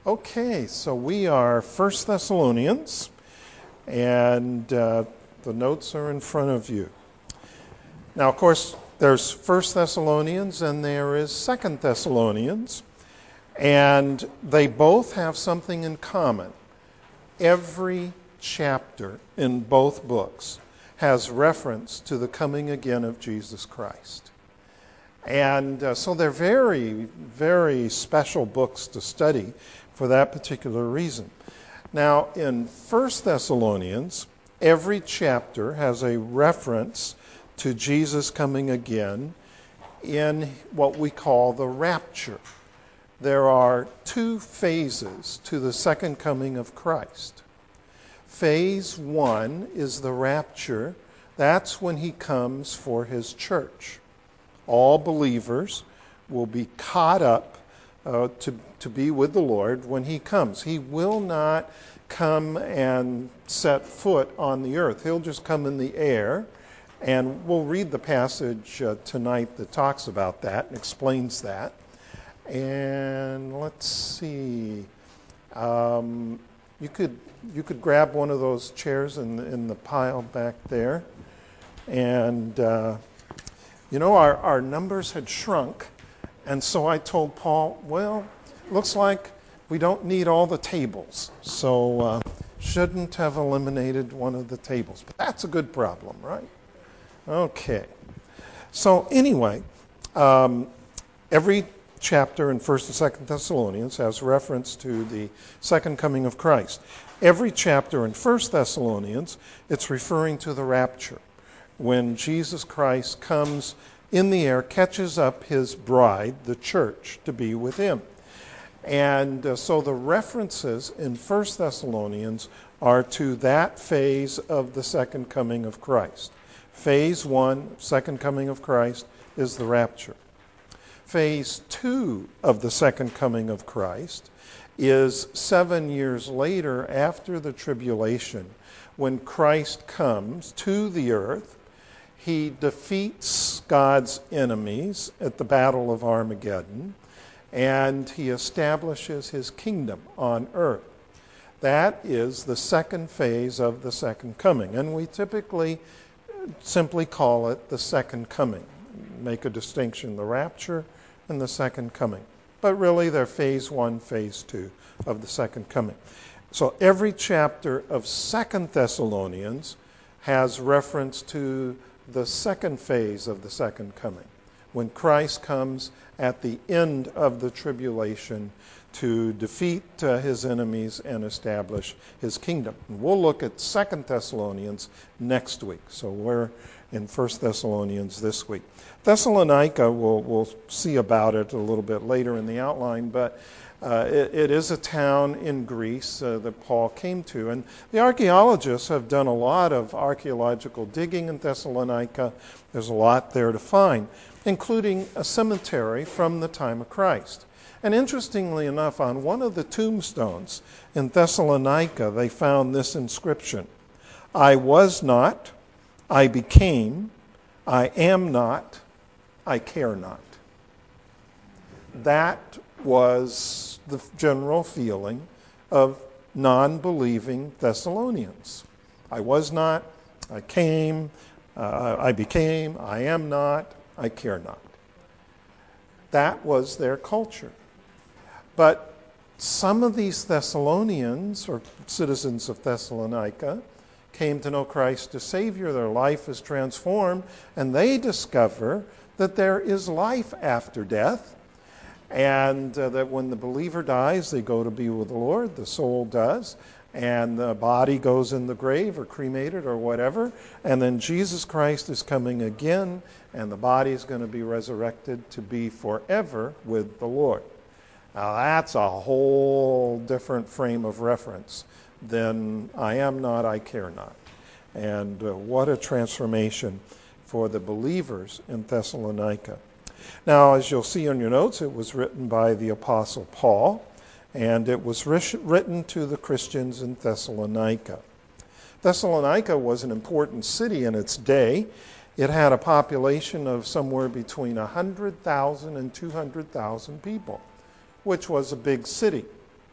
Okay, so we are First Thessalonians, and the notes are in front of you. Now, of course, there's First Thessalonians and there is Second Thessalonians, and they both have something in common. Every chapter in both books has reference to the coming again of Jesus Christ. And so they're very, very special books to study for that particular reason. Now, in 1 Thessalonians, every chapter has a reference to Jesus coming again in what we call the rapture. There are two phases to the second coming of Christ. Phase 1 is the rapture. That's when he comes for his church. All believers will be caught up to be with the Lord when he comes. He will not come and set foot on the earth. He'll just come in the air, and we'll read the passage tonight that talks about that and explains that. And let's see. You could grab one of those chairs in the pile back there, and our numbers had shrunk, and so I told Paul, well, looks like we don't need all the tables, so shouldn't have eliminated one of the tables. But that's a good problem, right? Okay. So anyway, every chapter in 1st and 2nd Thessalonians has reference to the second coming of Christ. Every chapter in 1st Thessalonians, it's referring to the rapture, when Jesus Christ comes in the air, catches up his bride, the church, to be with him. And so the references in 1 Thessalonians are to that phase of the second coming of Christ. Phase 1, second coming of Christ, is the rapture. Phase 2 of the second coming of Christ is 7 years later after the tribulation, when Christ comes to the earth. He defeats God's enemies at the Battle of Armageddon, and he establishes his kingdom on earth. That is the second phase of the second coming, and we typically simply call it the second coming. Make a distinction, the rapture and the second coming. But really they're phase 1, phase 2 of the second coming. So every chapter of 2 Thessalonians has reference to the second phase of the second coming, when Christ comes at the end of the tribulation to defeat his enemies and establish his kingdom. And we'll look at 2 Thessalonians next week. So we're in 1 Thessalonians this week. Thessalonica, we'll see about it a little bit later in the outline, but it is a town in Greece that Paul came to. And the archaeologists have done a lot of archaeological digging in Thessalonica. There's a lot there to find, including a cemetery from the time of Christ. And interestingly enough, on one of the tombstones in Thessalonica, they found this inscription: I was not, I became, I am not, I care not. That was the general feeling of non-believing Thessalonians. I was not, I came, I became, I am not, I care not. That was their culture. But some of these Thessalonians, or citizens of Thessalonica, came to know Christ as Savior. Their life is transformed, and they discover that there is life after death, and that when the believer dies, they go to be with the Lord, the soul does, and the body goes in the grave or cremated or whatever, and then Jesus Christ is coming again, and the body is going to be resurrected to be forever with the Lord. Now that's a whole different frame of reference than I am not, I care not. And what a transformation for the believers in Thessalonica. Now, as you'll see on your notes, it was written by the Apostle Paul, and it was written to the Christians in Thessalonica. Thessalonica was an important city in its day. It had a population of somewhere between 100,000 and 200,000 people, which was a big city.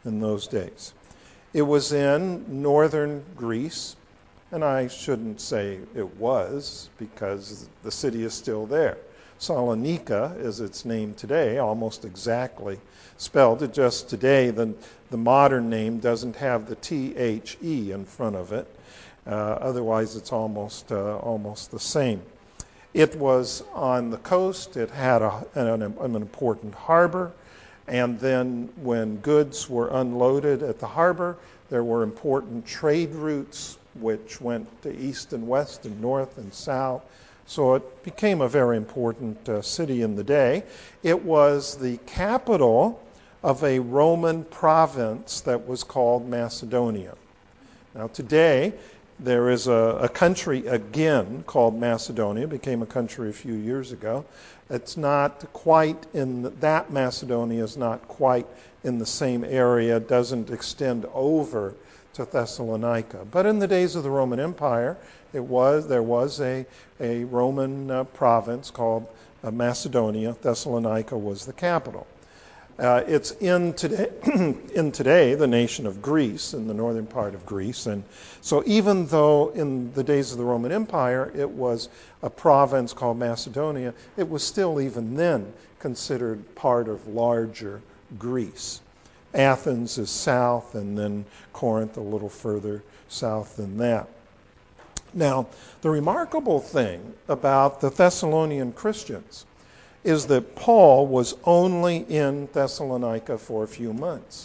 in those days. It was in northern Greece, and I shouldn't say it was because the city is still there. Salonika is its name today, almost exactly spelled. It just today, the modern name doesn't have the THE in front of it. Otherwise, it's almost the same. It was on the coast. It had an important harbor. And then when goods were unloaded at the harbor, there were important trade routes which went to east and west and north and south. So it became a very important city in the day. It was the capital of a Roman province that was called Macedonia. Now today, there is a country again called Macedonia. It became a country a few years ago. It's not quite that Macedonia is not quite in the same area. It doesn't extend over to Thessalonica. But in the days of the Roman Empire, there was a Roman province called Macedonia. Thessalonica was the capital. It's in today the nation of Greece, in the northern part of Greece. And so even though in the days of the Roman Empire it was a province called Macedonia, it was still even then considered part of larger Greece. Athens is south, and then Corinth a little further south than that. Now, the remarkable thing about the Thessalonian Christians is that Paul was only in Thessalonica for a few months.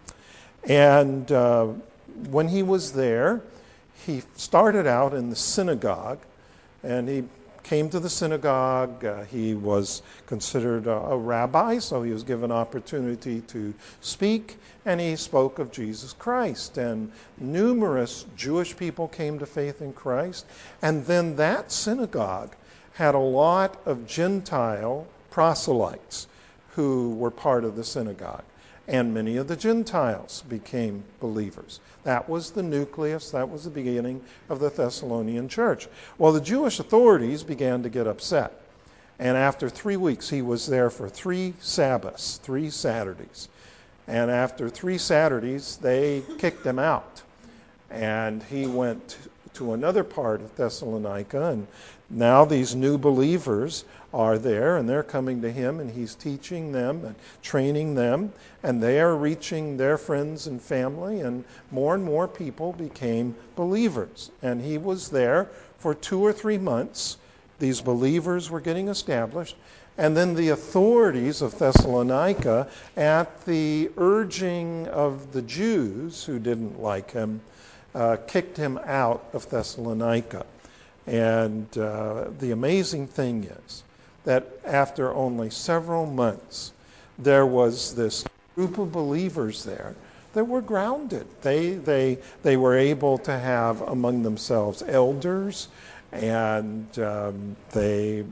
And when he was there, he started out in the synagogue, and he came to the synagogue. He was considered a rabbi, so he was given opportunity to speak, and he spoke of Jesus Christ. And numerous Jewish people came to faith in Christ. And then that synagogue had a lot of Gentile proselytes who were part of the synagogue. And many of the Gentiles became believers. That was the nucleus, that was the beginning of the Thessalonian church. Well, the Jewish authorities began to get upset. And after 3 weeks, he was there for 3 Sabbaths, 3 Saturdays. And after 3 Saturdays, they kicked him out. And he went to another part of Thessalonica, and now these new believers are there, and they're coming to him, and he's teaching them and training them, and they are reaching their friends and family, and more people became believers. And he was there for 2 or 3 months. These believers were getting established, and then the authorities of Thessalonica, at the urging of the Jews who didn't like him, kicked him out of Thessalonica. And the amazing thing is that after only several months, there was this group of believers there that were grounded. They were able to have among themselves elders, and they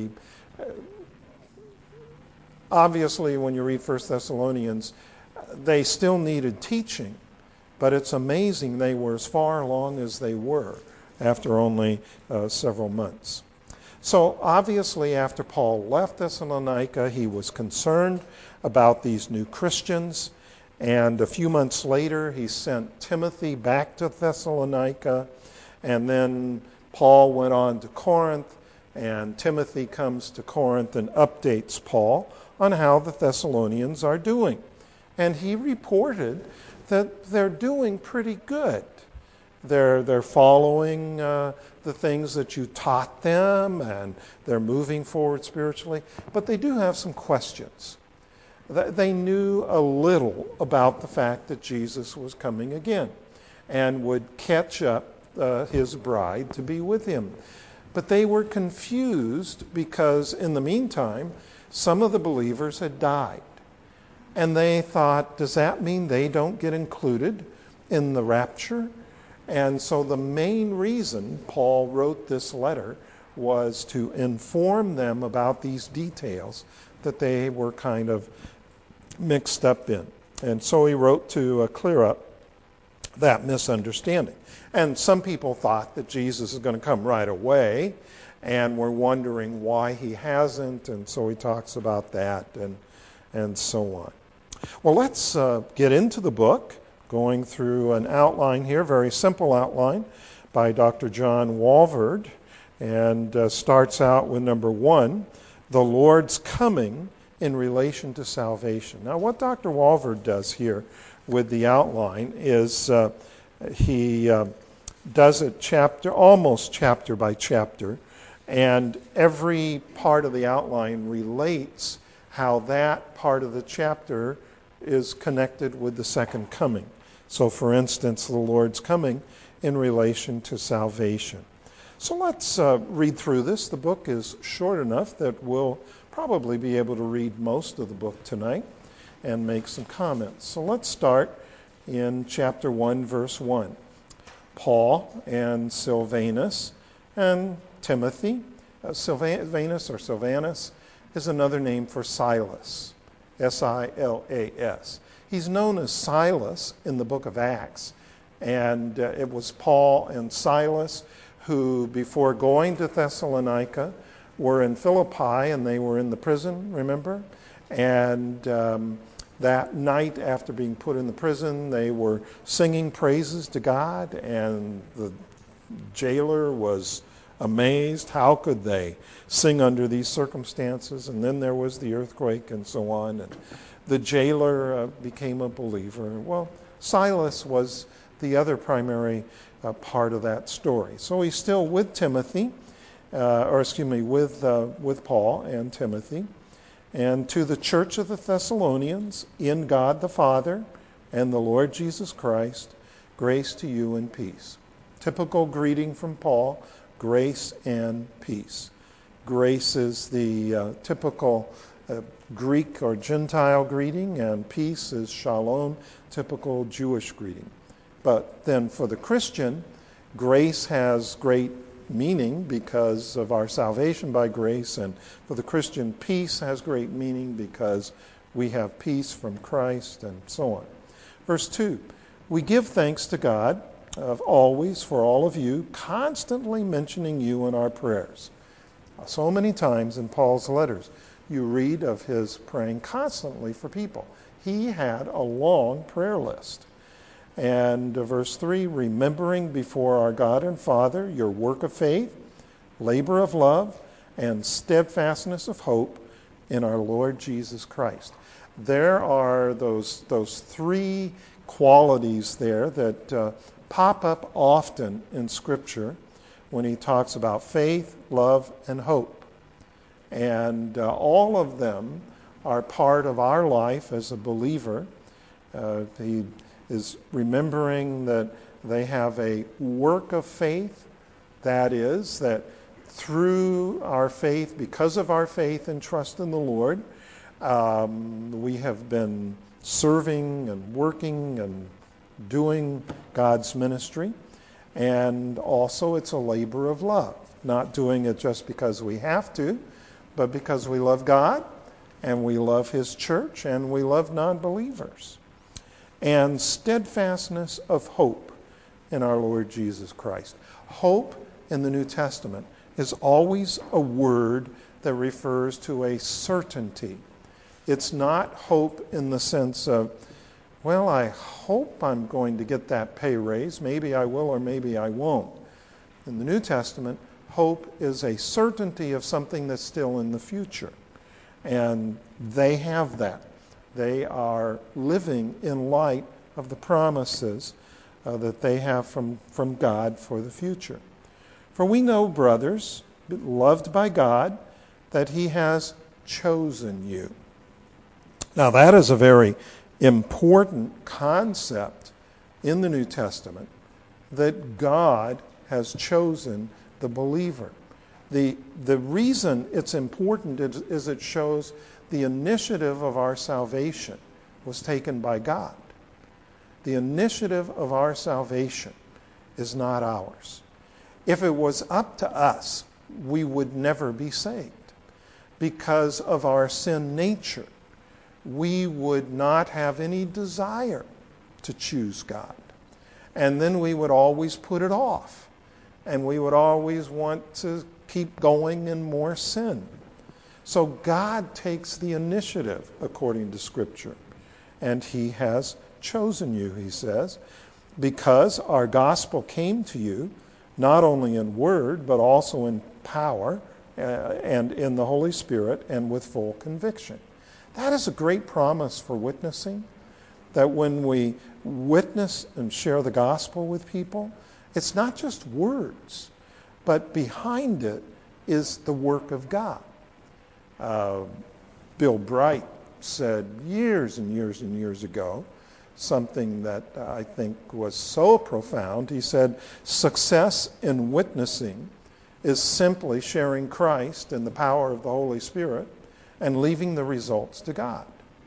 obviously, when you read 1 Thessalonians, they still needed teaching. But it's amazing they were as far along as they were after only several months. So obviously after Paul left Thessalonica, he was concerned about these new Christians. And a few months later, he sent Timothy back to Thessalonica. And then Paul went on to Corinth, and Timothy comes to Corinth and updates Paul on how the Thessalonians are doing. And he reported that they're doing pretty good. They're following the things that you taught them, and they're moving forward spiritually. But they do have some questions. They knew a little about the fact that Jesus was coming again and would catch up his bride to be with him. But they were confused because in the meantime, some of the believers had died. And they thought, does that mean they don't get included in the rapture? And so the main reason Paul wrote this letter was to inform them about these details that they were kind of mixed up in. And so he wrote to clear up that misunderstanding. And some people thought that Jesus is going to come right away, and were wondering why he hasn't, and so he talks about that and so on. Well, let's get into the book, going through an outline here, very simple outline by Dr. John Walvoord, and starts out with number 1, the Lord's coming in relation to salvation. Now, what Dr. Walvoord does here with the outline is he does it almost chapter by chapter, and every part of the outline relates how that part of the chapter is connected with the second coming. So, for instance, the Lord's coming in relation to salvation. So let's read through this. The book is short enough that we'll probably be able to read most of the book tonight and make some comments. So let's start in chapter 1, verse 1. Paul and Silvanus and Timothy. Silvanus or Silvanus is another name for Silas. Silas. He's known as Silas in the book of Acts. And it was Paul and Silas who, before going to Thessalonica, were in Philippi, and they were in the prison, remember? And that night, after being put in the prison, they were singing praises to God, and the jailer was amazed. How could they sing under these circumstances? And then there was the earthquake and so on, and the jailer became a believer. Well, Silas was the other primary part of that story. So he's still with Timothy, with Paul and Timothy. And to the church of the Thessalonians, in God the Father and the Lord Jesus Christ, grace to you and peace. Typical greeting from Paul, grace and peace. Grace is the typical Greek or Gentile greeting, and peace is shalom, typical Jewish greeting. But then for the Christian, grace has great meaning because of our salvation by grace, and for the Christian, peace has great meaning because we have peace from Christ, and so on. Verse 2, we give thanks to God always for all of you, constantly mentioning you in our prayers. So many times in Paul's letters, you read of his praying constantly for people. He had a long prayer list. And verse 3, remembering before our God and Father your work of faith, labor of love, and steadfastness of hope in our Lord Jesus Christ. There are those three qualities there that pop up often in Scripture when he talks about faith, love, and hope. And all of them are part of our life as a believer. He is remembering that they have a work of faith, that is, that through our faith, because of our faith and trust in the Lord, we have been serving and working and doing God's ministry. And also it's a labor of love, not doing it just because we have to, but because we love God and we love His church and we love non-believers. And steadfastness of hope in our Lord Jesus Christ. Hope in the New Testament is always a word that refers to a certainty. It's not hope in the sense of, well, I hope I'm going to get that pay raise. Maybe I will or maybe I won't. In the New Testament, hope is a certainty of something that's still in the future. And they have that. They are living in light of the promises that they have from God for the future. For we know, brothers, loved by God, that He has chosen you. Now that is a very important concept in the New Testament, that God has chosen the believer. The reason it's important is it shows the initiative of our salvation was taken by God. The initiative of our salvation is not ours. If it was up to us, we would never be saved. Because of our sin nature, we would not have any desire to choose God. And then we would always put it off. And we would always want to keep going in more sin. So God takes the initiative according to Scripture. and he has chosen you, he says, because our gospel came to you not only in word, but also in power and in the Holy Spirit and with full conviction. That is a great promise for witnessing, that when we witness and share the gospel with people, it's not just words, but behind it is the work of God. Bill Bright said years and years and years ago something that I think was so profound. He said, success in witnessing is simply sharing Christ in the power of the Holy Spirit and leaving the results to God.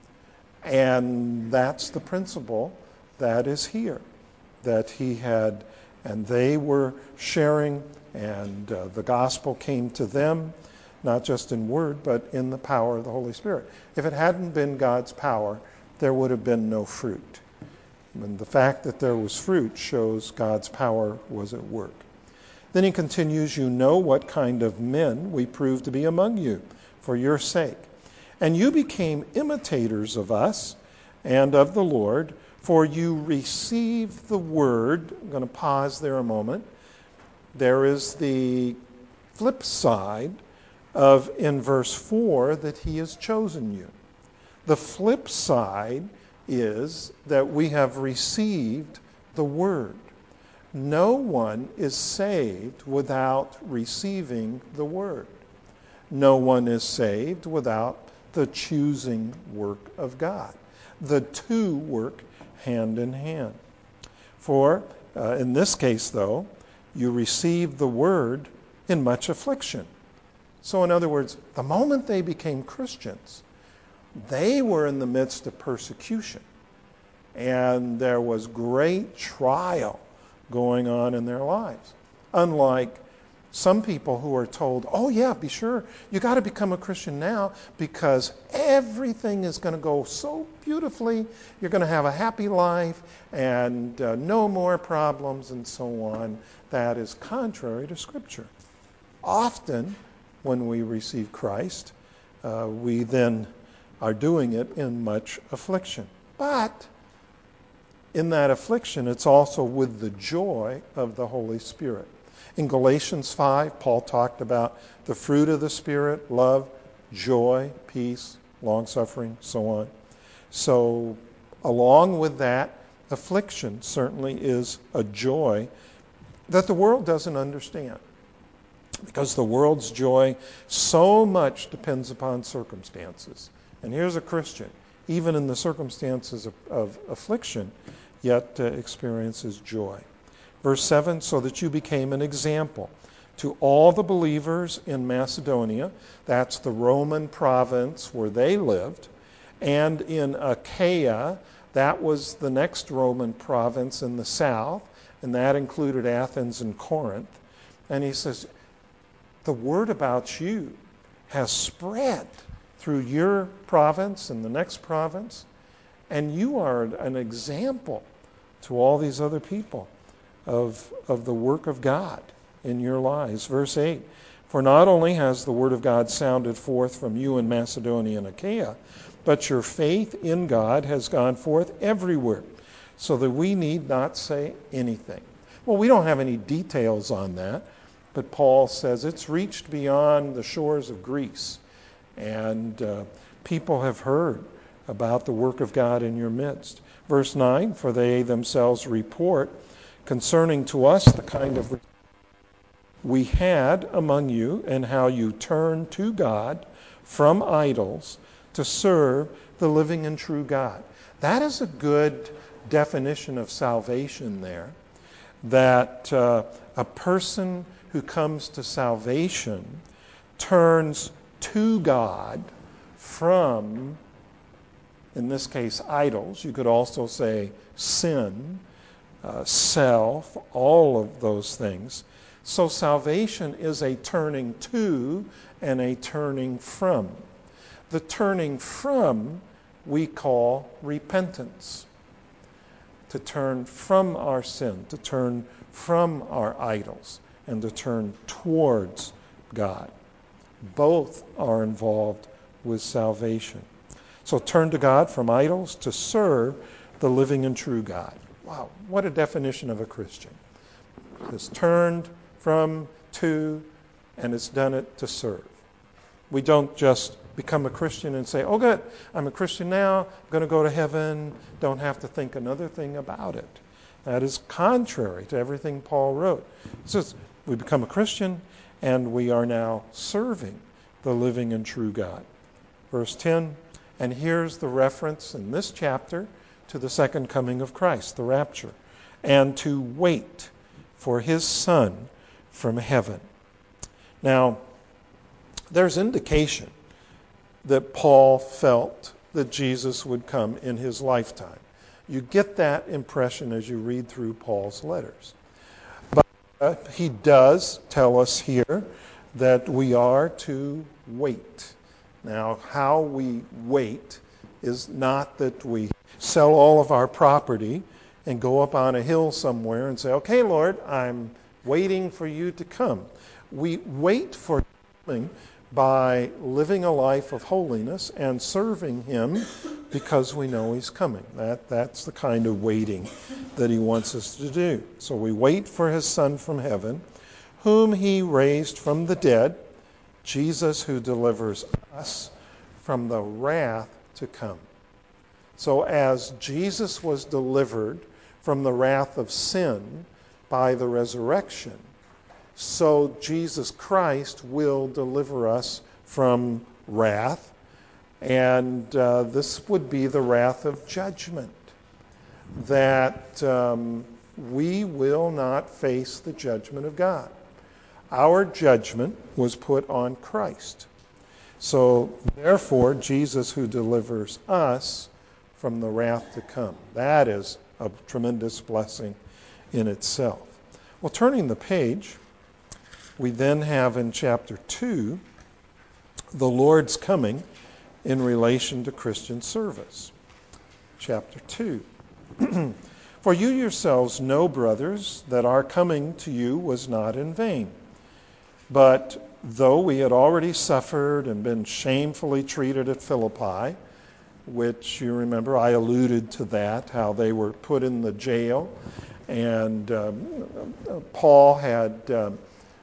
And that's the principle that is here, that he had, and they were sharing, and the gospel came to them, not just in word, but in the power of the Holy Spirit. If it hadn't been God's power, there would have been no fruit. And the fact that there was fruit shows God's power was at work. Then he continues, you know what kind of men we proved to be among you for your sake. And you became imitators of us and of the Lord, for you received the word. I'm going to pause there a moment. There is the flip side of, in verse 4, that he has chosen you. The flip side is that we have received the word. No one is saved without receiving the word. No one is saved without the choosing work of God. The two work hand in hand. For, in this case though, you received the word in much affliction. So in other words, the moment they became Christians, they were in the midst of persecution. And there was great trial going on in their lives. Unlike some people who are told, oh yeah, be sure, you got to become a Christian now because everything is going to go so beautifully. You're going to have a happy life and no more problems and so on. That is contrary to Scripture. Often, when we receive Christ, we then are doing it in much affliction. But in that affliction, it's also with the joy of the Holy Spirit. In Galatians 5, Paul talked about the fruit of the Spirit, love, joy, peace, long-suffering, so on. So along with that, affliction certainly is a joy that the world doesn't understand. Because the world's joy so much depends upon circumstances. And here's a Christian, even in the circumstances of affliction, yet experiences joy. Verse 7, so that you became an example to all the believers in Macedonia, that's the Roman province where they lived, and in Achaia, that was the next Roman province in the south, and that included Athens and Corinth. And he says, the word about you has spread through your province and the next province, and you are an example to all these other people of the work of God in your lives. Verse 8, for not only has the word of God sounded forth from you in Macedonia and Achaia, but your faith in God has gone forth everywhere, so that we need not say anything. Well, we don't have any details on that, but Paul says it's reached beyond the shores of Greece, and people have heard about the work of God in your midst. Verse 9, for they themselves report concerning to us the kind of we had among you, and how you turned to God from idols to serve the living and true God. That is a good definition of salvation there, that a person who comes to salvation turns to God from, in this case, idols. You could also say sin, self, all of those things. So salvation is a turning to and a turning from. The turning from we call repentance. To turn from our sin, to turn from our idols, and to turn towards God. Both are involved with salvation. So turn to God from idols to serve the living and true God. Wow, what a definition of a Christian. It's turned from, to, and it's done it to serve. We don't just become a Christian and say, oh good, I'm a Christian now, I'm going to go to heaven, don't have to think another thing about it. That is contrary to everything Paul wrote. It says we become a Christian and we are now serving the living and true God. Verse 10, and here's the reference in this chapter to the second coming of Christ, the rapture, and to wait for his Son from heaven. Now, there's indication that Paul felt that Jesus would come in his lifetime. You get that impression as you read through Paul's letters. But he does tell us here that we are to wait. Now, how we wait is not that we sell all of our property and go up on a hill somewhere and say, okay, Lord, I'm waiting for you to come. We wait for coming by living a life of holiness and serving him because we know he's coming. That's the kind of waiting that he wants us to do. So we wait for his Son from heaven, whom he raised from the dead, Jesus who delivers us from the wrath to come. So as Jesus was delivered from the wrath of sin by the resurrection, so Jesus Christ will deliver us from wrath, and this would be the wrath of judgment, that we will not face the judgment of God. Our judgment was put on Christ. So therefore, Jesus who delivers us from the wrath to come. That is a tremendous blessing in itself. Well, turning the page, we then have in chapter 2 the Lord's coming in relation to Christian service. Chapter 2. For you yourselves know, brothers, that our coming to you was not in vain. But though we had already suffered and been shamefully treated at Philippi, which you remember I alluded to that, how they were put in the jail, and Paul had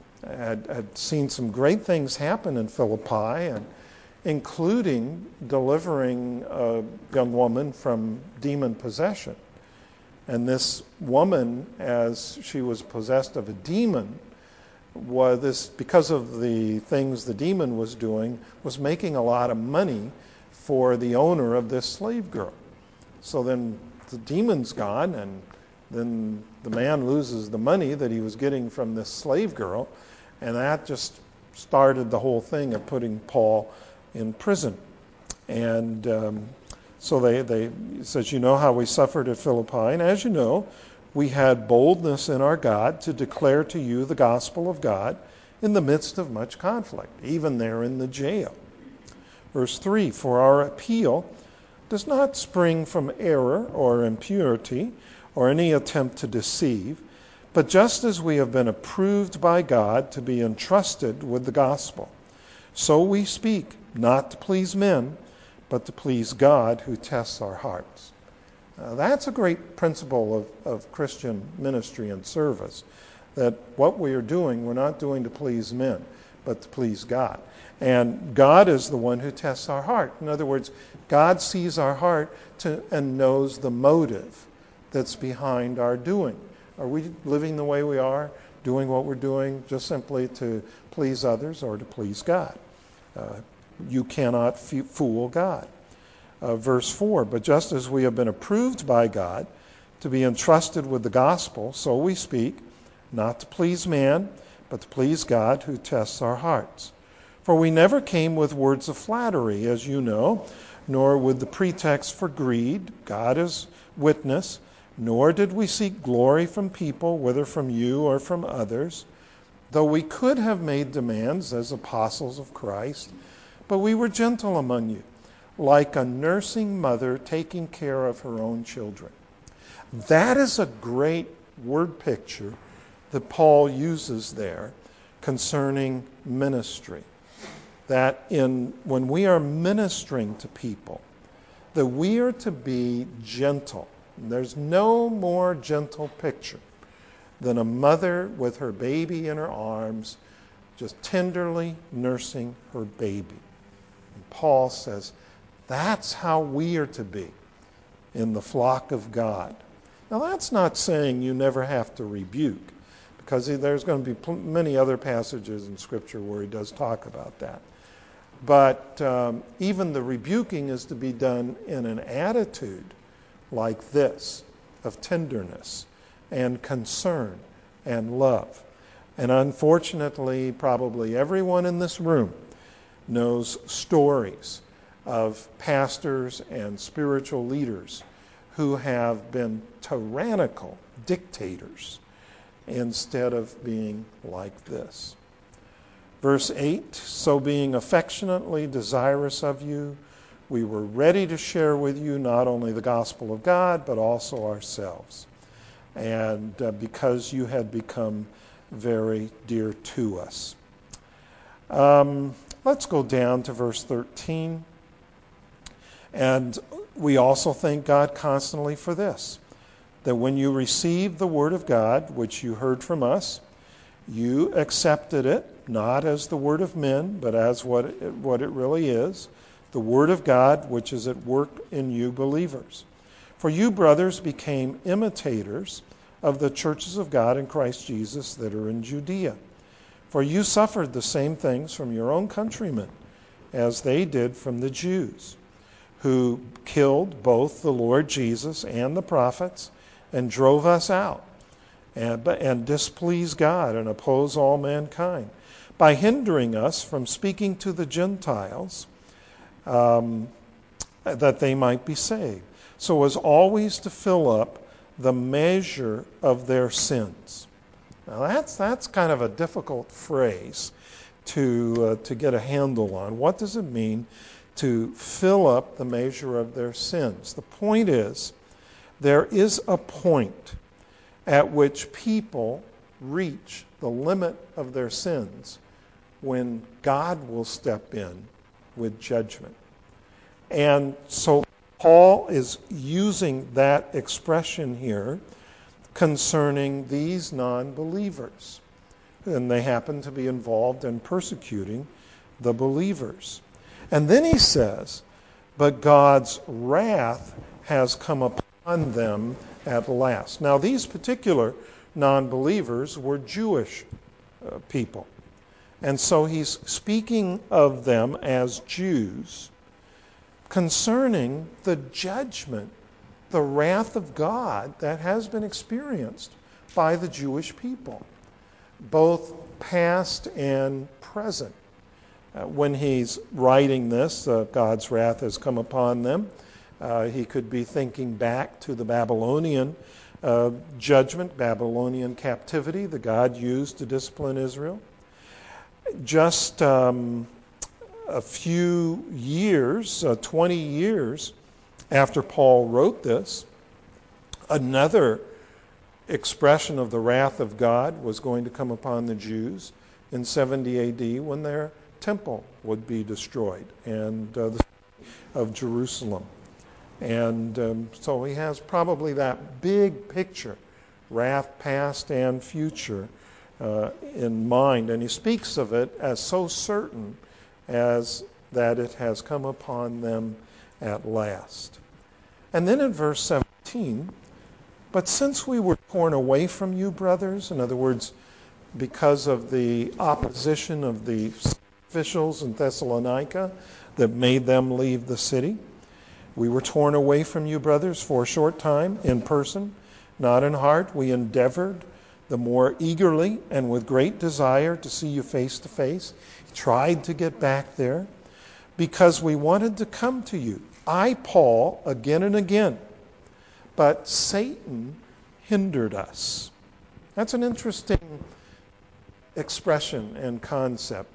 seen some great things happen in Philippi, and including delivering a young woman from demon possession. And this woman, as she was possessed of a demon, because of the things the demon was doing, was making a lot of money for the owner of this slave girl. So then the demon's gone, and then the man loses the money that he was getting from this slave girl, and that just started the whole thing of putting Paul in prison. And so they says, you know how we suffered at Philippi, and as you know, we had boldness in our God to declare to you the gospel of God in the midst of much conflict, even there in the jail. Verse 3, for our appeal does not spring from error or impurity or any attempt to deceive, but just as we have been approved by God to be entrusted with the gospel, so we speak, not to please men, but to please God who tests our hearts. That's a great principle of Christian ministry and service, that what we are doing, we're not doing to please men, but to please God. And God is the one who tests our heart. In other words, God sees our heart and knows the motive that's behind our doing. Are we living the way we are, doing what we're doing just simply to please others or to please God? You cannot fool God. Verse 4, but just as we have been approved by God to be entrusted with the gospel, so we speak, not to please man, but to please God who tests our hearts. For we never came with words of flattery, as you know, nor with the pretext for greed, God is witness, nor did we seek glory from people, whether from you or from others, though we could have made demands as apostles of Christ, but we were gentle among you, like a nursing mother taking care of her own children. That is a great word picture that Paul uses there concerning ministry. That when we are ministering to people, that we are to be gentle. There's no more gentle picture than a mother with her baby in her arms, just tenderly nursing her baby. And Paul says, that's how we are to be in the flock of God. Now, that's not saying you never have to rebuke, because there's going to be many other passages in Scripture where he does talk about that. But even the rebuking is to be done in an attitude like this, of tenderness and concern and love. And unfortunately, probably everyone in this room knows stories of pastors and spiritual leaders who have been tyrannical dictators instead of being like this. Verse 8, so being affectionately desirous of you, we were ready to share with you not only the gospel of God, but also ourselves. And because you had become very dear to us. Let's go down to verse 13. And we also thank God constantly for this, that when you received the word of God, which you heard from us, you accepted it, not as the word of men, but as what it really is, the word of God, which is at work in you believers. For you, brothers, became imitators of the churches of God in Christ Jesus that are in Judea. For you suffered the same things from your own countrymen as they did from the Jews, who killed both the Lord Jesus and the prophets and drove us out and displease God and oppose all mankind by hindering us from speaking to the Gentiles that they might be saved, so as always to fill up the measure of their sins. Now that's kind of a difficult phrase to get a handle on. What does it mean to fill up the measure of their sins? The point is, there is a point at which people reach the limit of their sins when God will step in with judgment. And so Paul is using that expression here concerning these non-believers. And they happen to be involved in persecuting the believers. And then he says, but God's wrath has come upon them at last. Now, these particular non-believers were Jewish people. And so he's speaking of them as Jews concerning the judgment, the wrath of God that has been experienced by the Jewish people, both past and present. When he's writing this, God's wrath has come upon them. He could be thinking back to the Babylonian judgment, Babylonian captivity that God used to discipline Israel. Just a few years, 20 years after Paul wrote this, another expression of the wrath of God was going to come upon the Jews in 70 AD when their temple would be destroyed and the city of Jerusalem. And so he has probably that big picture, wrath past and future, in mind. And he speaks of it as so certain as that it has come upon them at last. And then in verse 17, but since we were torn away from you, brothers, in other words, because of the opposition of the officials in Thessalonica that made them leave the city, we were torn away from you, brothers, for a short time in person, not in heart. We endeavored the more eagerly and with great desire to see you face to face. Tried to get back there because we wanted to come to you. I, Paul, again and again, but Satan hindered us. That's an interesting expression and concept.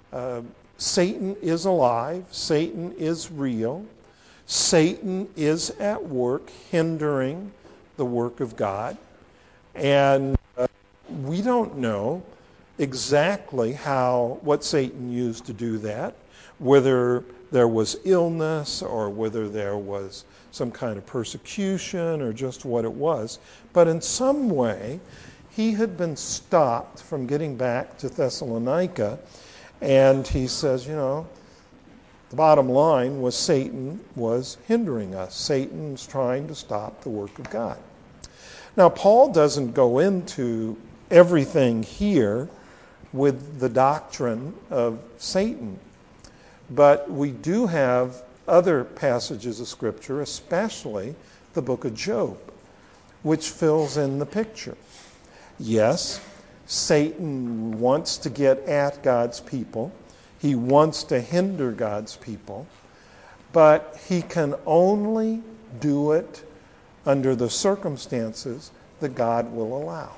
Satan is alive. Satan is real. Satan is at work hindering the work of God. And we don't know exactly what Satan used to do that, whether there was illness or whether there was some kind of persecution or just what it was. But in some way, he had been stopped from getting back to Thessalonica. And he says, the bottom line was Satan was hindering us. Satan's trying to stop the work of God. Now, Paul doesn't go into everything here with the doctrine of Satan. But we do have other passages of Scripture, especially the book of Job, which fills in the picture. Yes, Satan wants to get at God's people. He wants to hinder God's people. But he can only do it under the circumstances that God will allow.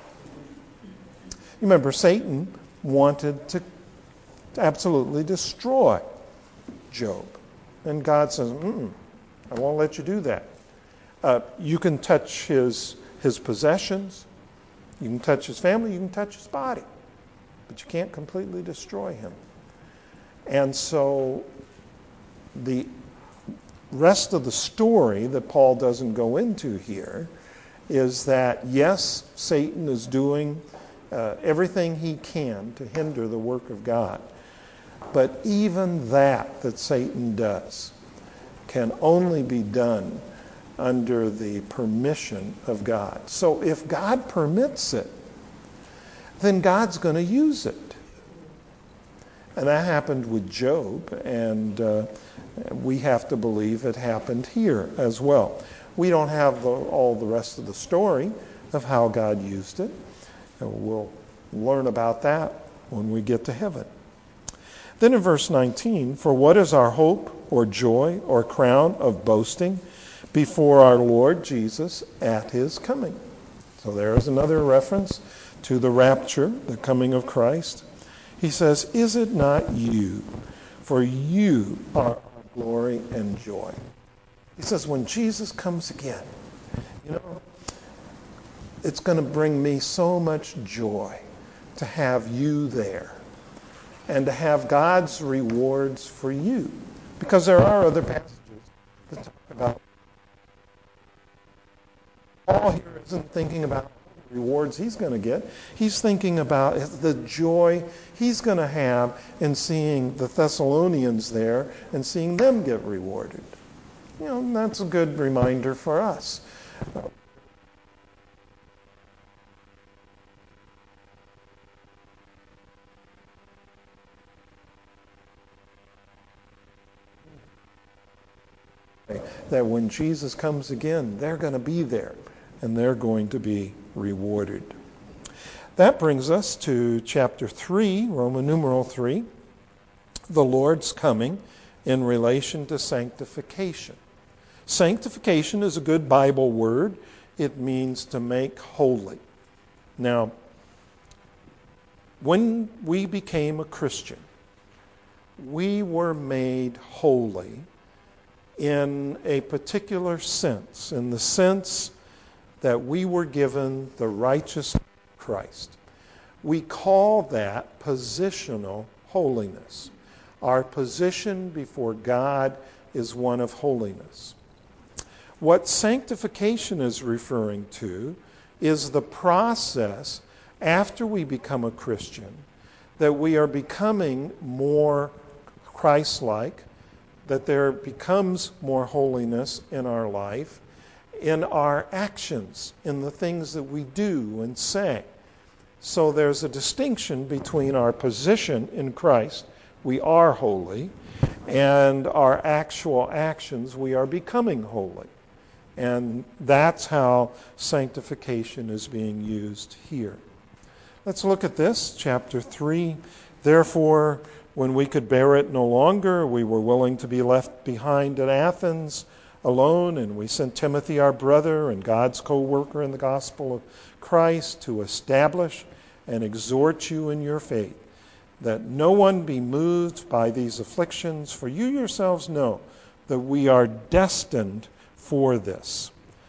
You remember, Satan wanted to absolutely destroy Job. And God says, I won't let you do that. You can touch his possessions, you can touch his family, you can touch his body, but you can't completely destroy him. And so the rest of the story that Paul doesn't go into here is that, yes, Satan is doing everything he can to hinder the work of God. But even that Satan does can only be done under the permission of God. So if God permits it, then God's going to use it. And that happened with Job, and we have to believe it happened here as well. We don't have all the rest of the story of how God used it. And we'll learn about that when we get to heaven. Then in verse 19, for what is our hope or joy or crown of boasting before our Lord Jesus at his coming? So there is another reference to the rapture, the coming of Christ. He says, is it not you? For you are our glory and joy. He says, when Jesus comes again, it's going to bring me so much joy to have you there and to have God's rewards for you. Because there are other passages that talk about Paul here isn't thinking about the rewards he's going to get. He's thinking about the joy he's going to have in seeing the Thessalonians there and seeing them get rewarded. That's a good reminder for us. That when Jesus comes again, they're going to be there and they're going to be rewarded. That brings us to chapter 3, Roman numeral 3, the Lord's coming in relation to sanctification. Sanctification is a good Bible word. It means to make holy. Now, when we became a Christian, we were made holy in a particular sense, in the sense that we were given the righteousness of Christ. We call that positional holiness. Our position before God is one of holiness. What sanctification is referring to is the process after we become a Christian that we are becoming more Christ-like, that there becomes more holiness in our life, in our actions, in the things that we do and say. So there's a distinction between our position in Christ, we are holy, and our actual actions, we are becoming holy. And that's how sanctification is being used here. Let's look at this, chapter 3. Therefore, when we could bear it no longer, we were willing to be left behind at Athens alone, and we sent Timothy, our brother and God's co-worker in the gospel of Christ, to establish and exhort you in your faith, that no one be moved by these afflictions, for you yourselves know that we are destined for this.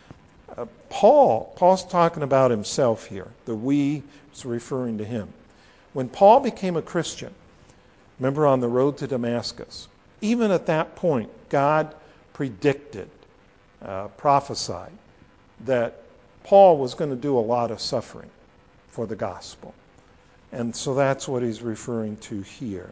Paul's talking about himself here. The we is referring to him. When Paul became a Christian, remember on the road to Damascus, even at that point, God predicted, prophesied, that Paul was going to do a lot of suffering for the gospel. And so that's what he's referring to here.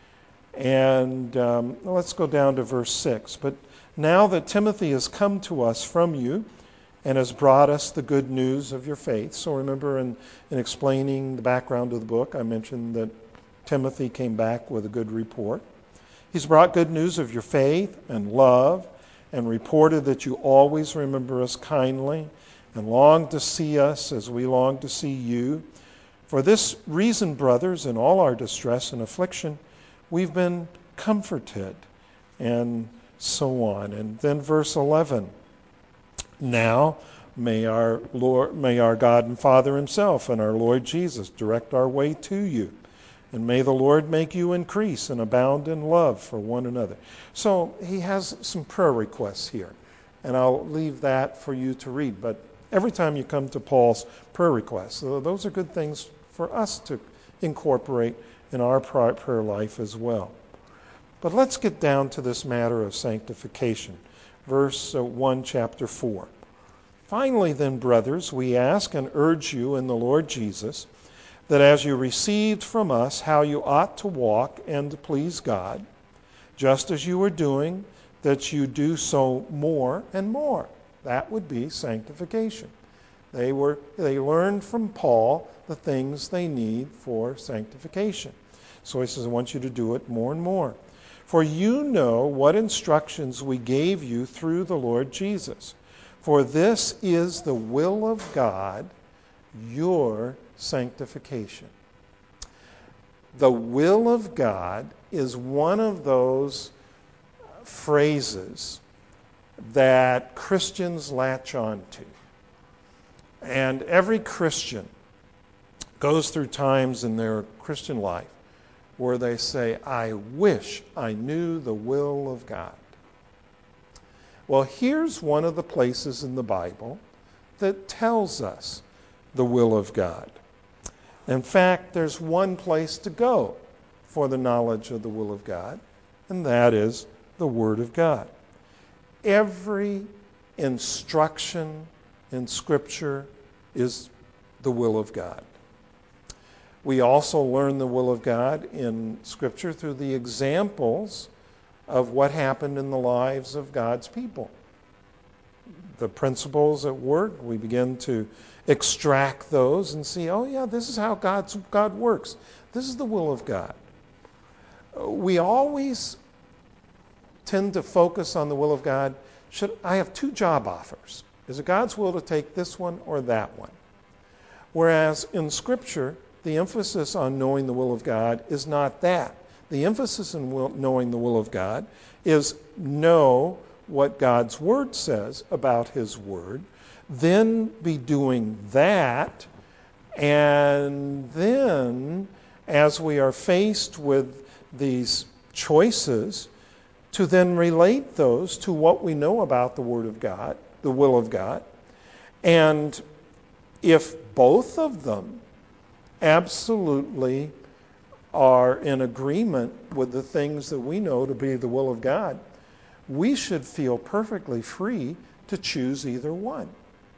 And let's go down to verse 6. But now that Timothy has come to us from you and has brought us the good news of your faith. So remember in explaining the background of the book, I mentioned that Timothy came back with a good report. He's brought good news of your faith and love and reported that you always remember us kindly and long to see us as we long to see you. For this reason, brothers, in all our distress and affliction, we've been comforted, and so on. And then verse 11. Now may our God and Father himself and our Lord Jesus direct our way to you. And may the Lord make you increase and abound in love for one another. So he has some prayer requests here. And I'll leave that for you to read. But every time you come to Paul's prayer requests, those are good things for us to incorporate in our prayer life as well. But let's get down to this matter of sanctification. Verse 1, chapter 4. Finally then, brothers, we ask and urge you in the Lord Jesus, that as you received from us how you ought to walk and to please God, just as you are doing, that you do so more and more. That would be sanctification. They learned from Paul the things they need for sanctification. So he says, I want you to do it more and more. For you know what instructions we gave you through the Lord Jesus. For this is the will of God, your sanctification. The will of God is one of those phrases that Christians latch on to. And every Christian goes through times in their Christian life where they say, I wish I knew the will of God. Well, here's one of the places in the Bible that tells us the will of God. In fact, there's one place to go for the knowledge of the will of God, and that is the Word of God. Every instruction in Scripture is the will of God. We also learn the will of God in Scripture through the examples of what happened in the lives of God's people. The principles at work, we begin to extract those and see, oh yeah, this is how God works. This is the will of God. We always tend to focus on the will of God. I have two job offers. Is it God's will to take this one or that one? Whereas in Scripture, the emphasis on knowing the will of God is not that. The emphasis in knowing the will of God is know what God's Word says about His Word, then be doing that, and then, as we are faced with these choices, to then relate those to what we know about the Word of God, the will of God. And if both of them absolutely are in agreement with the things that we know to be the will of God, we should feel perfectly free to choose either one.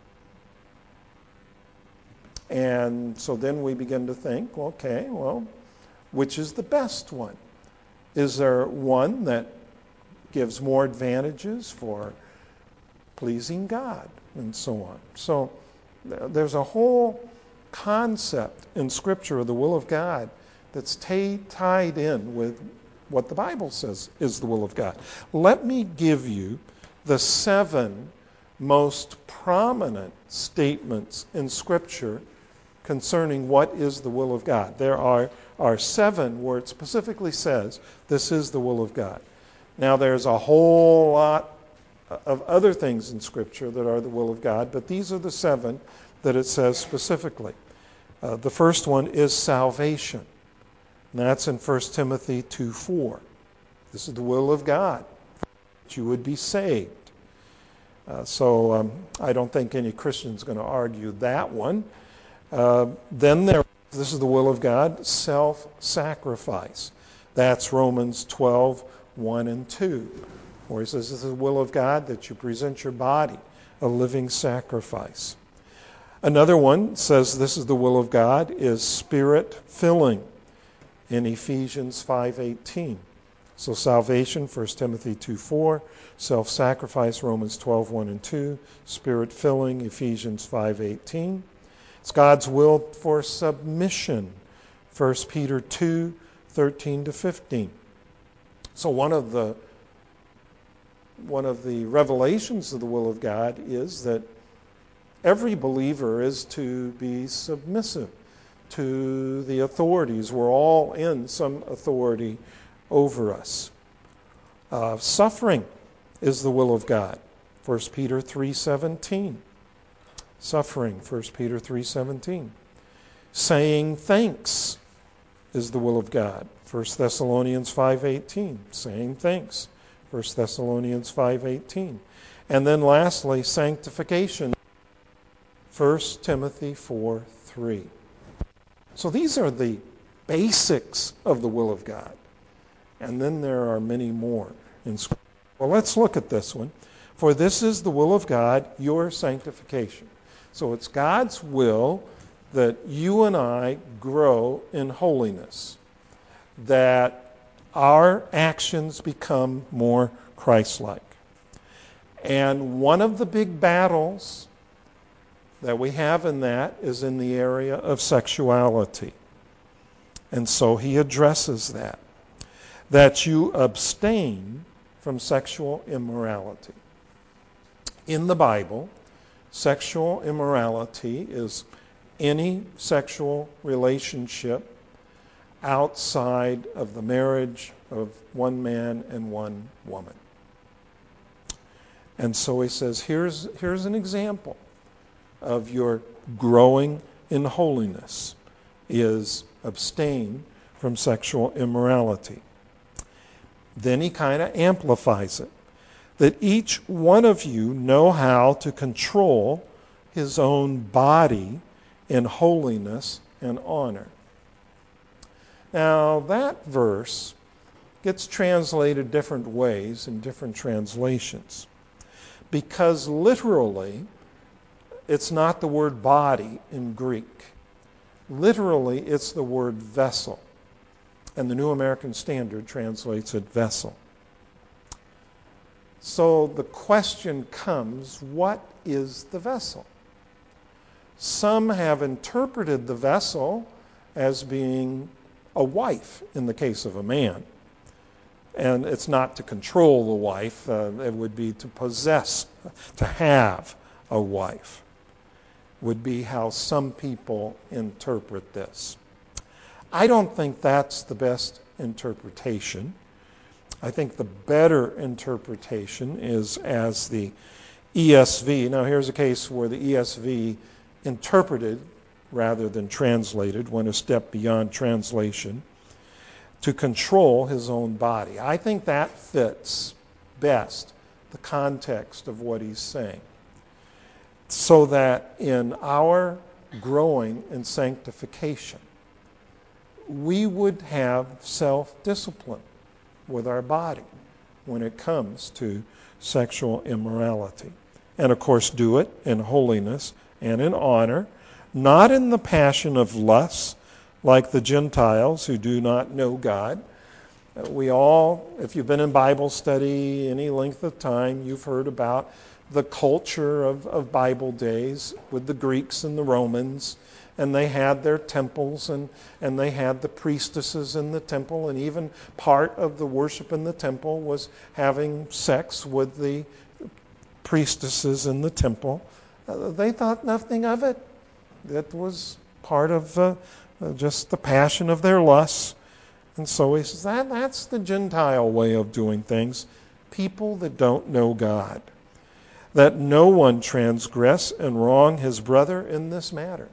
And so then we begin to think, okay, well, which is the best one? Is there one that gives more advantages for pleasing God and so on? So there's a whole concept in Scripture of the will of God that's tied in with what the Bible says is the will of God. Let me give you the 7 most prominent statements in Scripture concerning what is the will of God. There are 7 where it specifically says this is the will of God. Now there's a whole lot of other things in Scripture that are the will of God, but these are the 7 that it says specifically. The first one is salvation. And that's in 1 Timothy 2:4. This is the will of God, that you would be saved. So I don't think any Christian is going to argue that one. Then this is the will of God, self-sacrifice. That's Romans 12, 1 and 2, where he says, this is the will of God that you present your body a living sacrifice. Another one says this is the will of God is spirit-filling in Ephesians 5:18. So salvation, 1 Timothy 2:4, self-sacrifice, Romans 12:1 and 2, spirit-filling, Ephesians 5:18. It's God's will for submission, 1 Peter 2:13 to 15. So one of the revelations of the will of God is that every believer is to be submissive to the authorities. We're all in some authority over us. Suffering is the will of God, 1 Peter 3:17. Suffering, 1 Peter 3:17. Saying thanks is the will of God, 1 Thessalonians 5:18. Saying thanks, 1 Thessalonians 5:18. And then lastly, sanctification, 1 Timothy 4:3. So these are the basics of the will of God. And then there are many more in Scripture. Well, let's look at this one. For this is the will of God, your sanctification. So it's God's will that you and I grow in holiness, that our actions become more Christ-like. And one of the big battles that we have in that is in the area of sexuality. And so he addresses that you abstain from sexual immorality. In the Bible, sexual immorality is any sexual relationship outside of the marriage of one man and one woman. And so he says, here's an example of your growing in holiness, is abstain from sexual immorality. Then he kind of amplifies it, that each one of you know how to control his own body in holiness and honor. Now, that verse gets translated different ways in different translations, because literally, it's not the word body in Greek. Literally, it's the word vessel. And the New American Standard translates it vessel. So the question comes, what is the vessel? Some have interpreted the vessel as being a wife in the case of a man. And it's not to control the wife. It would be to possess, to have a wife, would be how some people interpret this. I don't think that's the best interpretation. I think the better interpretation is as the ESV. Now here's a case where the ESV interpreted rather than translated, went a step beyond translation, to control his own body. I think that fits best the context of what he's saying. So that in our growing in sanctification, we would have self-discipline with our body when it comes to sexual immorality. And of course, do it in holiness and in honor, not in the passion of lust, like the Gentiles who do not know God. We all, if you've been in Bible study any length of time, you've heard about the culture of Bible days with the Greeks and the Romans, and they had their temples, and they had the priestesses in the temple, and even part of the worship in the temple was having sex with the priestesses in the temple. They thought nothing of it. It was part of just the passion of their lusts. And so he says that's the Gentile way of doing things. People that don't know God. That no one transgress and wrong his brother in this matter.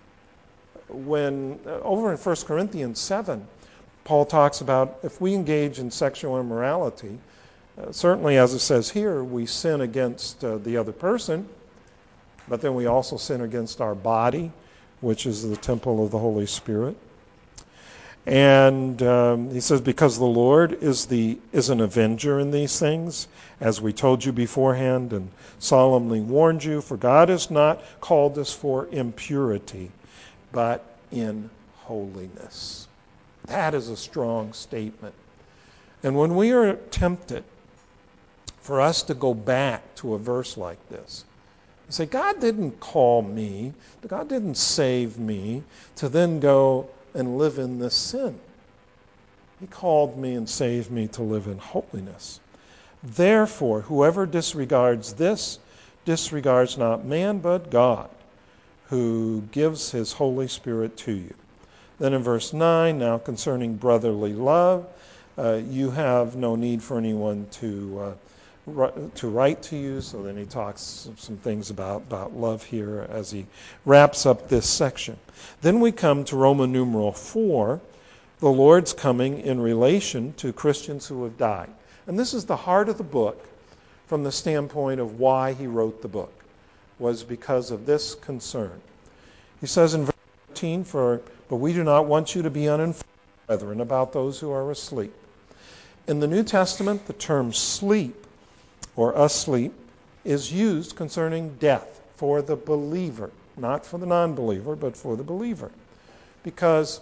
When over in 1 Corinthians 7, Paul talks about if we engage in sexual immorality, certainly as it says here, we sin against the other person, but then we also sin against our body, which is the temple of the Holy Spirit. And he says, because the Lord is an avenger in these things, as we told you beforehand and solemnly warned you, for God has not called us for impurity, but in holiness. That is a strong statement. And when we are tempted for us to go back to a verse like this, and say, God didn't call me, God didn't save me to then go and live in this sin. He called me and saved me to live in holiness. Therefore, whoever disregards this disregards not man but God, who gives his Holy Spirit to you. Then in verse 9, now concerning brotherly love, you have no need for anyone to write to you. So then he talks some things about love here as he wraps up this section. Then we come to Roman numeral 4, the Lord's coming in relation to Christians who have died. And this is the heart of the book from the standpoint of why he wrote the book, was because of this concern. He says in verse 13, but we do not want you to be uninformed, brethren, about those who are asleep. In the New Testament, the term sleep or asleep is used concerning death for the believer, not for the non-believer, but for the believer. Because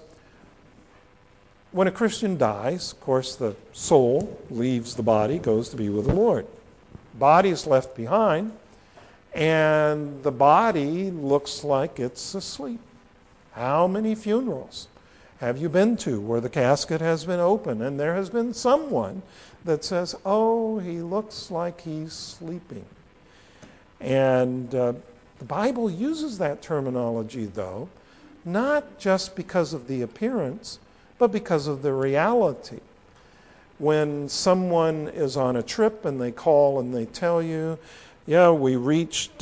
when a Christian dies, of course, the soul leaves the body, goes to be with the Lord. Body is left behind, and the body looks like it's asleep. How many funerals have you been to where the casket has been open and there has been someone that says, oh, he looks like he's sleeping? And the Bible uses that terminology, though, not just because of the appearance, but because of the reality. When someone is on a trip and they call and they tell you, yeah, we reached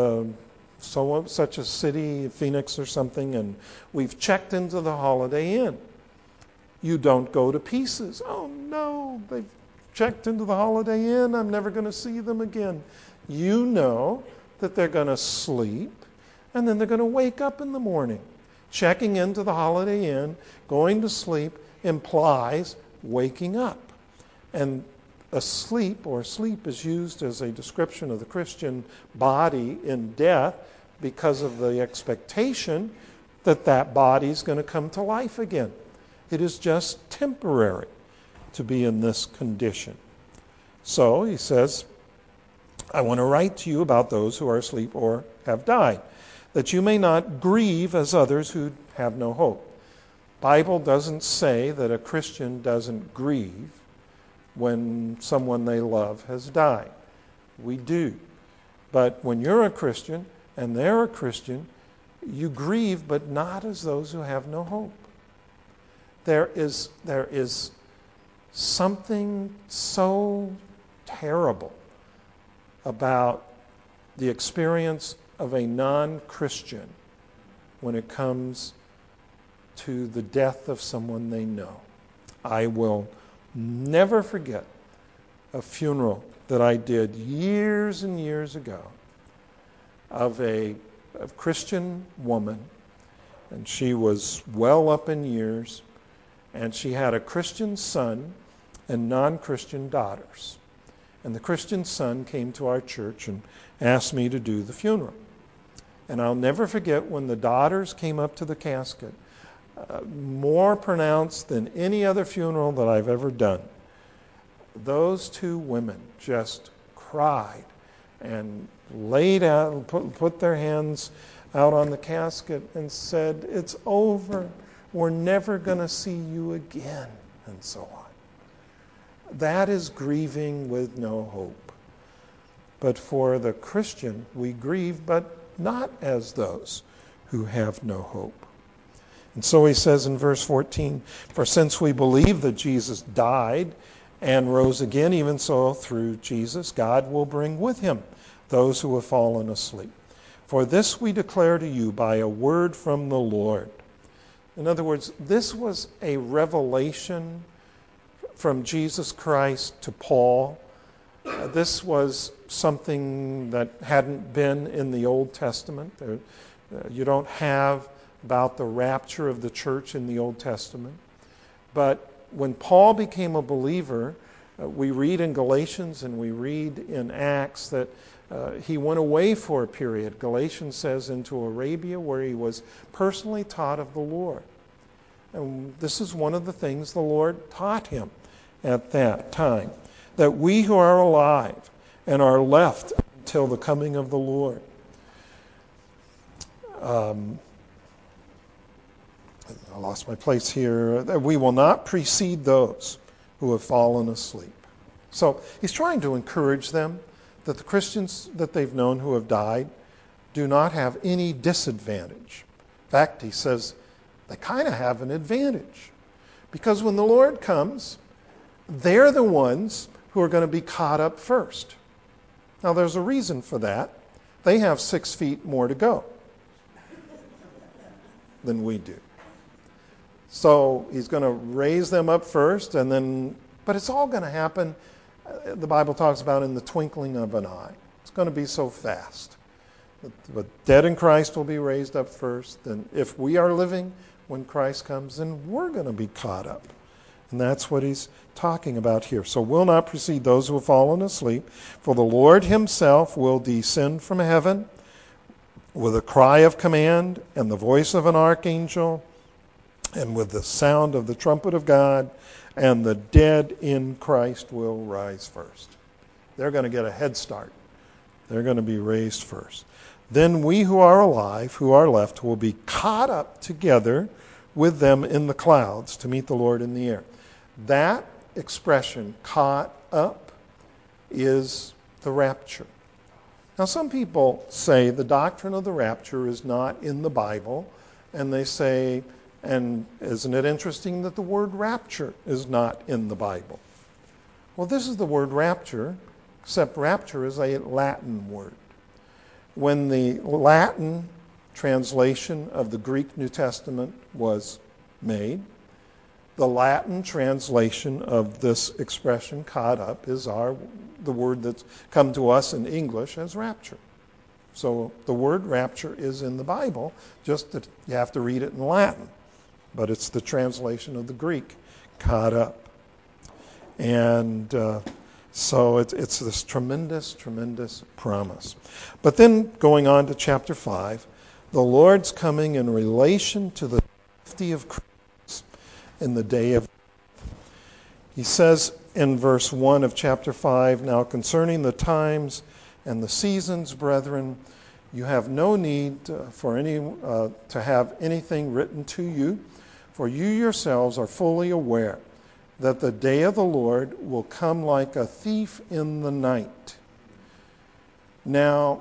such a city, Phoenix or something, and we've checked into the Holiday Inn. You don't go to pieces. Oh no, they've checked into the Holiday Inn. I'm never going to see them again. You know that they're going to sleep and then they're going to wake up in the morning. Checking into the Holiday Inn, going to sleep implies waking up. And asleep or sleep is used as a description of the Christian body in death because of the expectation that that body is going to come to life again. It is just temporary to be in this condition. So he says, I want to write to you about those who are asleep or have died, that you may not grieve as others who have no hope. Bible doesn't say that a Christian doesn't grieve when someone they love has died. We do. But when you're a Christian and they're a Christian, you grieve, but not as those who have no hope. There is something so terrible about the experience of a non-Christian when it comes to the death of someone they know. I will never forget a funeral that I did years and years ago of a Christian woman, and she was well up in years, and she had a Christian son and non-Christian daughters. And the Christian son came to our church and asked me to do the funeral. And I'll never forget when the daughters came up to the casket, more pronounced than any other funeral that I've ever done. Those two women just cried and laid out, put their hands out on the casket and said, it's over. We're never going to see you again, and so on. That is grieving with no hope. But for the Christian, we grieve, but not as those who have no hope. And so he says in verse 14, for since we believe that Jesus died and rose again, even so through Jesus, God will bring with him those who have fallen asleep. For this we declare to you by a word from the Lord. In other words, this was a revelation from Jesus Christ to Paul. This was something that hadn't been in the Old Testament. You don't have about the rapture of the church in the Old Testament. But when Paul became a believer, we read in Galatians and we read in Acts that he went away for a period. Galatians says into Arabia, where he was personally taught of the Lord. And this is one of the things the Lord taught him at that time, that we who are alive and are left until the coming of the Lord. I lost my place here. That we will not precede those who have fallen asleep. So he's trying to encourage them that the Christians that they've known who have died do not have any disadvantage. In fact, he says they kind of have an advantage. Because when the Lord comes, they're the ones who are going to be caught up first. Now, there's a reason for that. They have 6 feet more to go than we do. So he's going to raise them up first, but it's all going to happen, the Bible talks about, in the twinkling of an eye. It's going to be so fast. The dead in Christ will be raised up first, and if we are living when Christ comes, then we're going to be caught up. And that's what he's talking about here. So will not precede those who have fallen asleep, for the Lord himself will descend from heaven with a cry of command and the voice of an archangel and with the sound of the trumpet of God, and the dead in Christ will rise first. They're going to get a head start. They're going to be raised first. Then we who are alive, who are left, will be caught up together with them in the clouds to meet the Lord in the air. That expression, caught up, is the rapture. Now, some people say the doctrine of the rapture is not in the Bible, and they say, and isn't it interesting that the word rapture is not in the Bible? Well, this is the word rapture, except rapture is a Latin word. When the Latin translation of the Greek New Testament was made, the Latin translation of this expression, caught up, is the word that's come to us in English as rapture. So the word rapture is in the Bible, just that you have to read it in Latin. But it's the translation of the Greek, caught up. And so it's this tremendous, tremendous promise. But then going on to chapter 5, the Lord's coming in relation to the safety of Christ in the day of. He says in verse 1 of chapter 5, now concerning the times and the seasons, brethren, you have no need to have anything written to you, for you yourselves are fully aware that the day of the Lord will come like a thief in the night. Now,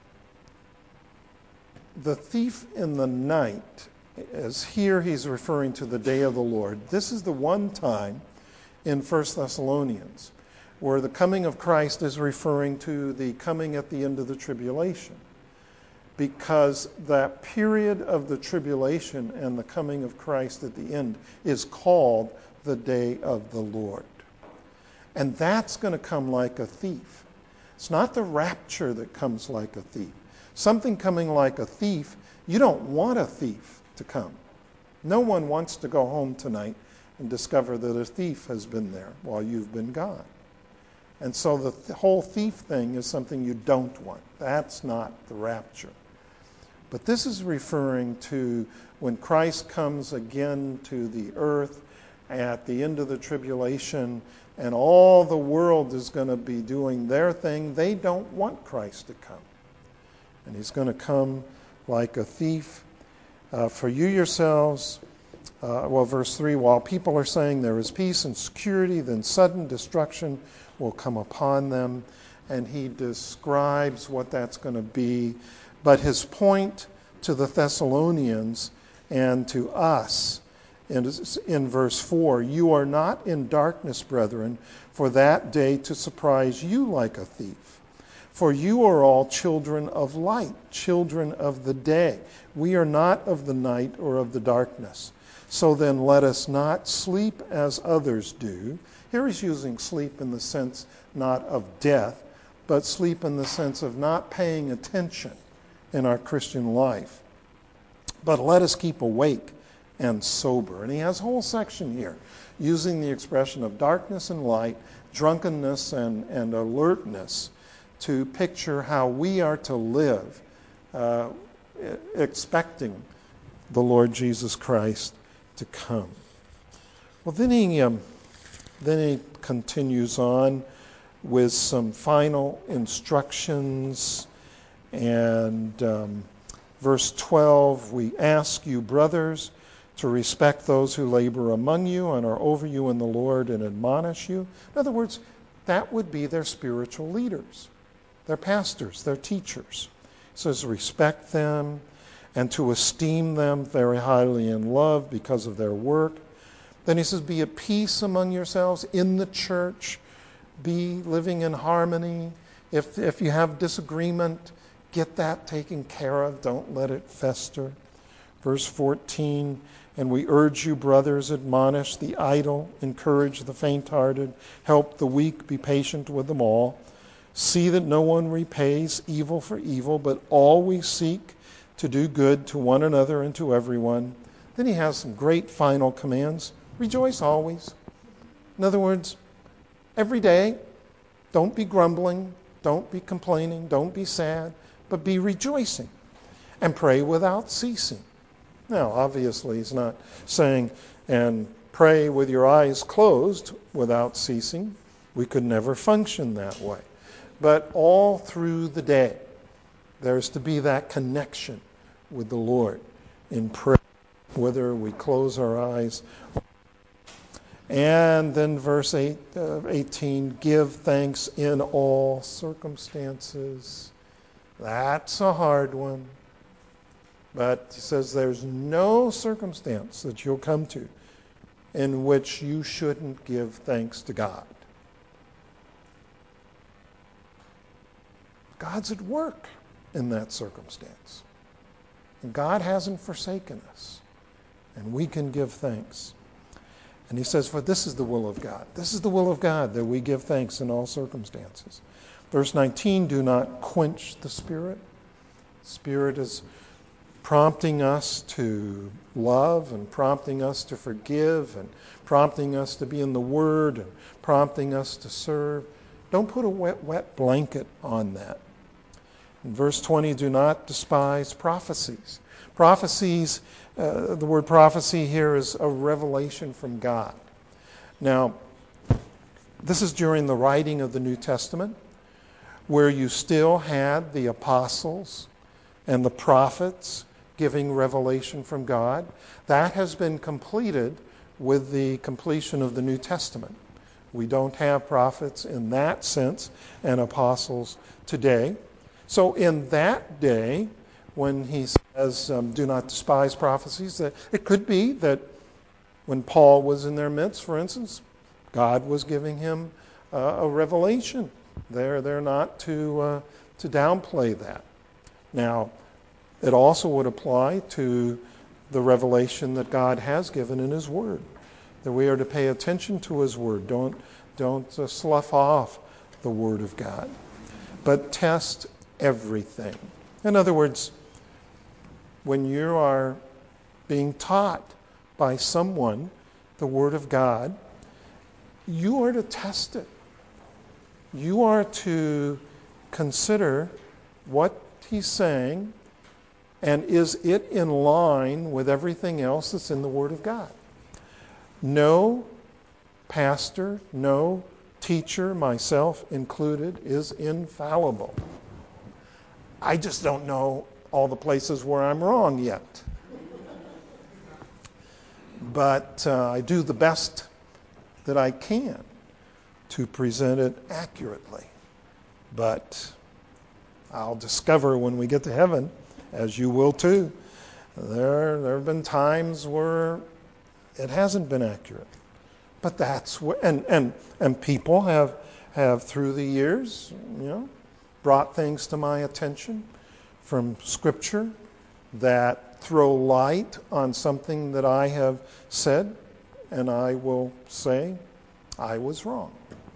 the thief in the night, as here he's referring to the day of the Lord. This is the one time in 1 Thessalonians where the coming of Christ is referring to the coming at the end of the tribulation, because that period of the tribulation and the coming of Christ at the end is called the day of the Lord. And that's going to come like a thief. It's not the rapture that comes like a thief. Something coming like a thief, you don't want a thief to come. No one wants to go home tonight and discover that a thief has been there while you've been gone. And so the whole thief thing is something you don't want. That's not the rapture. But this is referring to when Christ comes again to the earth at the end of the tribulation, and all the world is going to be doing their thing. They don't want Christ to come. And he's going to come like a thief. For you yourselves, verse 3, while people are saying there is peace and security, then sudden destruction will come upon them. And he describes what that's going to be. But his point to the Thessalonians and to us in verse 4, you are not in darkness, brethren, for that day to surprise you like a thief. For you are all children of light, children of the day. We are not of the night or of the darkness. So then let us not sleep as others do. Here he's using sleep in the sense not of death, but sleep in the sense of not paying attention in our Christian life. But let us keep awake and sober. And he has a whole section here using the expression of darkness and light, drunkenness and alertness to picture how we are to live, expecting the Lord Jesus Christ to come. Well, then he continues on with some final instructions. And verse 12, we ask you, brothers, to respect those who labor among you and are over you in the Lord and admonish you. In other words, that would be their spiritual leaders, their pastors, their teachers. He says, respect them and to esteem them very highly in love because of their work. Then he says, be at peace among yourselves in the church. Be living in harmony. If you have disagreement, get that taken care of. Don't let it fester. Verse 14, and we urge you, brothers, admonish the idle, encourage the faint-hearted, help the weak, be patient with them all. See that no one repays evil for evil, but always seek to do good to one another and to everyone. Then he has some great final commands. Rejoice always. In other words, every day, don't be grumbling, don't be complaining, don't be sad, but be rejoicing. And pray without ceasing. Now, obviously, he's not saying, and pray with your eyes closed without ceasing. We could never function that way. But all through the day, there's to be that connection with the Lord in prayer, whether we close our eyes. And then verse 18, give thanks in all circumstances. That's a hard one. But he says there's no circumstance that you'll come to in which you shouldn't give thanks to God. God's at work in that circumstance. And God hasn't forsaken us. And we can give thanks. And he says, for this is the will of God. This is the will of God, that we give thanks in all circumstances. Verse 19, do not quench the Spirit. Spirit is prompting us to love and prompting us to forgive and prompting us to be in the Word and prompting us to serve. Don't put a wet blanket on that. In verse 20, do not despise prophecies. Prophecies, the word prophecy here is a revelation from God. Now, this is during the writing of the New Testament, where you still had the apostles and the prophets giving revelation from God. That has been completed with the completion of the New Testament. We don't have prophets in that sense and apostles today. So in that day, when he says, do not despise prophecies, that it could be that when Paul was in their midst, for instance, God was giving him a revelation. They're not to downplay that. Now, it also would apply to the revelation that God has given in His Word, that we are to pay attention to His Word. Don't slough off the Word of God, but test everything. In other words, when you are being taught by someone the Word of God, you are to test it. You are to consider what he's saying, and is it in line with everything else that's in the Word of God? No pastor, no teacher, myself included, is infallible. I just don't know all the places where I'm wrong yet. But I do the best that I can to present it accurately. But I'll discover when we get to heaven, as you will too, there have been times where it hasn't been accurate. But that's what, and people have through the years, brought things to my attention from Scripture that throw light on something that I have said, and I will say I was wrong.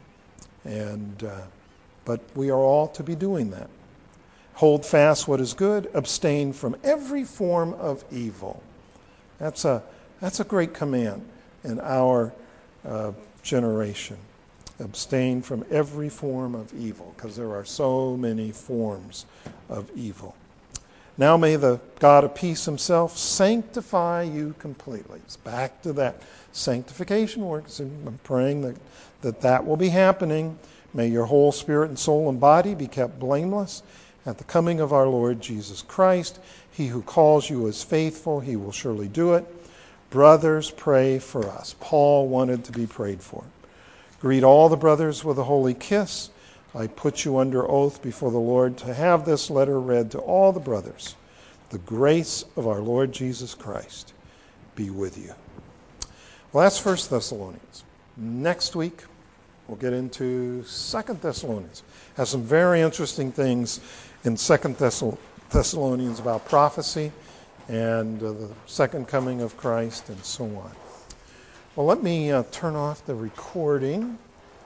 But we are all to be doing that. Hold fast what is good, abstain from every form of evil. That's a That's a great command in our generation. Abstain from every form of evil, because there are so many forms of evil. Now may the God of peace himself sanctify you completely. It's back to that sanctification work. So I'm praying that will be happening. May your whole spirit and soul and body be kept blameless at the coming of our Lord Jesus Christ. He who calls you is faithful. He will surely do it. Brothers, pray for us. Paul wanted to be prayed for. Greet all the brothers with a holy kiss. I put you under oath before the Lord to have this letter read to all the brothers. The grace of our Lord Jesus Christ be with you. Well, that's 1 Thessalonians. Next week, we'll get into 2 Thessalonians. Has some very interesting things in 2 Thessalonians about prophecy and the second coming of Christ and so on. Well, let me turn off the recording.